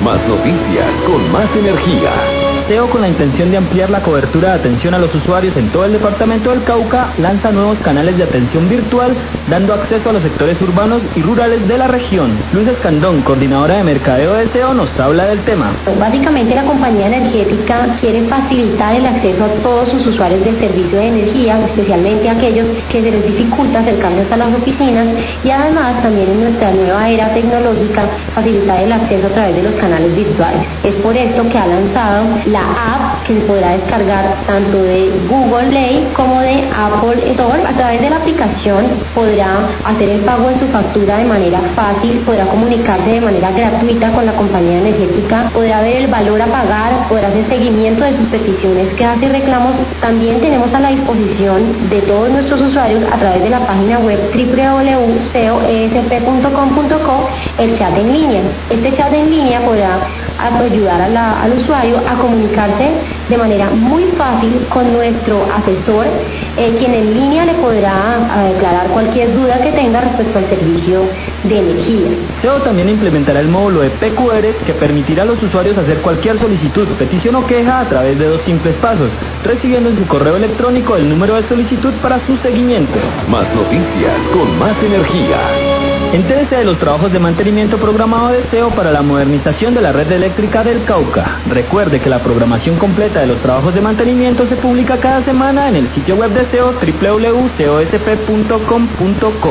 Más noticias con más energía. SEO, con la intención de ampliar la cobertura de atención a los usuarios en todo el departamento del Cauca, lanza nuevos canales de atención virtual, dando acceso a los sectores urbanos y rurales de la región. Luz Escandón, coordinadora de mercadeo de SEO, nos habla del tema. Básicamente, la compañía energética quiere facilitar el acceso a todos sus usuarios del servicio de energía, especialmente a aquellos que se les dificulta acercarse hasta las oficinas, y además también en nuestra nueva era tecnológica facilitar el acceso a través de los canales virtuales. Es por esto que ha lanzado la app, que se podrá descargar tanto de Google Play como de Apple Store. A través de la aplicación podrá hacer el pago de su factura de manera fácil, podrá comunicarse de manera gratuita con la compañía energética, podrá ver el valor a pagar, podrá hacer seguimiento de sus peticiones, quejas y reclamos. También tenemos a la disposición de todos nuestros usuarios, a través de la página web www.coesp.com.co, el chat en línea. Este chat en línea podrá ayudar al usuario a comunicarse de manera muy fácil con nuestro asesor, quien en línea le podrá aclarar cualquier duda que tenga respecto al servicio de energía. SEO también implementará el módulo de PQR, que permitirá a los usuarios hacer cualquier solicitud, petición o queja a través de 2 simples pasos, recibiendo en su correo electrónico el número de solicitud para su seguimiento. Más noticias con más energía. Entérese de los trabajos de mantenimiento programado de SEO para la modernización de la red eléctrica del Cauca. Recuerde que la programación completa de los trabajos de mantenimiento se publica cada semana en el sitio web de SEO, www.cosp.com.co.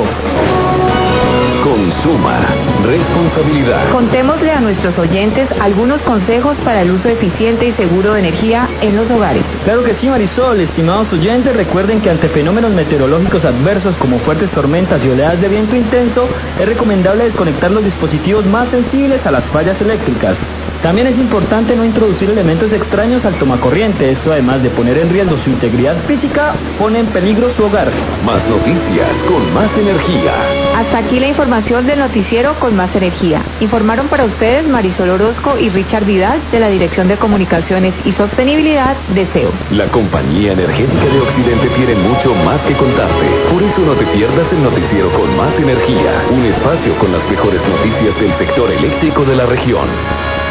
Consuma responsabilidad. Contémosle a nuestros oyentes algunos consejos para el uso eficiente y seguro de energía en los hogares. Claro que sí, Marisol. Estimados oyentes, recuerden que ante fenómenos meteorológicos adversos como fuertes tormentas y oleadas de viento intenso, es recomendable desconectar los dispositivos más sensibles a las fallas eléctricas. También es importante no introducir elementos extraños al tomacorriente. Esto, además de poner en riesgo su integridad física, pone en peligro su hogar. Más noticias con más energía. Hasta aquí la información del noticiero con más energía. Informaron para ustedes Marisol Orozco y Richard Vidal, de la Dirección de Comunicaciones y Sostenibilidad de SEO. La Compañía Energética de Occidente tiene mucho más que contarte. Por eso no te pierdas el noticiero con más energía. Un espacio con las mejores noticias del sector eléctrico de la región.